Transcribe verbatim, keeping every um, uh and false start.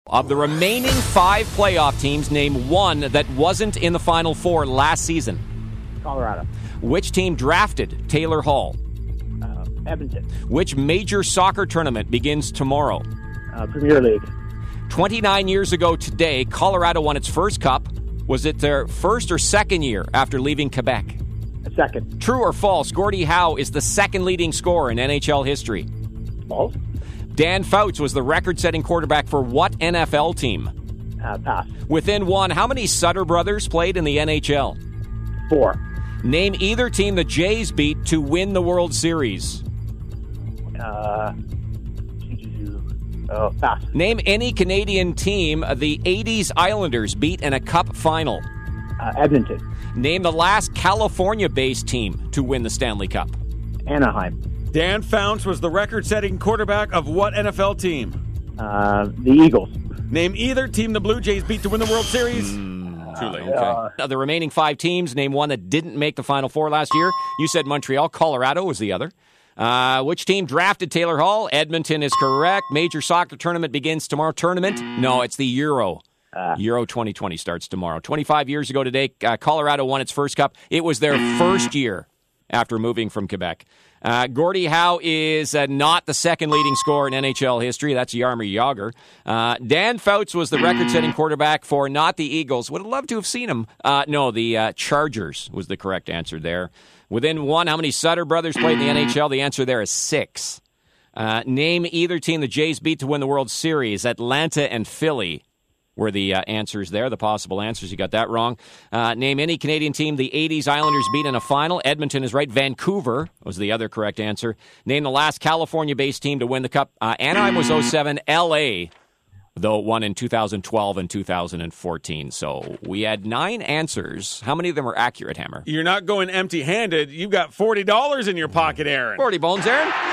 Of the remaining five playoff teams, name one that wasn't in the Final Four last season. Colorado. Which team drafted Taylor Hall? Uh, Edmonton. Which major soccer tournament begins tomorrow? Uh, Premier League. twenty-nine years ago today, Colorado won its first cup. Was it their first or second year after leaving Quebec? A second. True or false, Gordie Howe is the second leading scorer in N H L history? False. Dan Fouts was the record-setting quarterback for what N F L team? Uh, pass. Within one, how many Sutter brothers played in the N H L? Four. Name either team the Jays beat to win the World Series. Uh, oh, pass. Name any Canadian team the eighties Islanders beat in a cup final. Uh, Edmonton. Name the last California-based team to win the Stanley Cup. Anaheim. Dan Fouts was the record-setting quarterback of what N F L team? Uh, the Eagles. Name either team the Blue Jays beat to win the World Series. Mm, too late. Okay. Uh, of the remaining five teams, name one that didn't make the Final Four last year. You said Montreal. Colorado was the other. Uh, which team drafted Taylor Hall? Edmonton is correct. Major soccer tournament begins tomorrow. Tournament? No, it's the Euro. Uh, Euro twenty twenty starts tomorrow. twenty-five years ago today, uh, Colorado won its first cup. It was their first year after moving from Quebec. Uh, Gordie Howe is uh, not the second leading scorer in N H L history. That's Jaromir Jagr. Uh, Dan Fouts was the record-setting quarterback for not the Eagles. Would have loved to have seen him. Uh, no, the uh, Chargers was the correct answer there. Within one, how many Sutter brothers played in the N H L? The answer there is six. Uh, name either team the Jays beat to win the World Series. Atlanta and Philly were the uh, answers there, the possible answers. You got that wrong. Uh, name any Canadian team the eighties Islanders beat in a final. Edmonton is right. Vancouver was the other correct answer. Name the last California-based team to win the Cup. Uh, Anaheim was oh seven. L A, though, it won in two thousand twelve and two thousand fourteen. So we had nine answers. How many of them are accurate, Hammer? You're not going empty-handed. You've got forty dollars in your pocket, Aaron. forty bones, Aaron.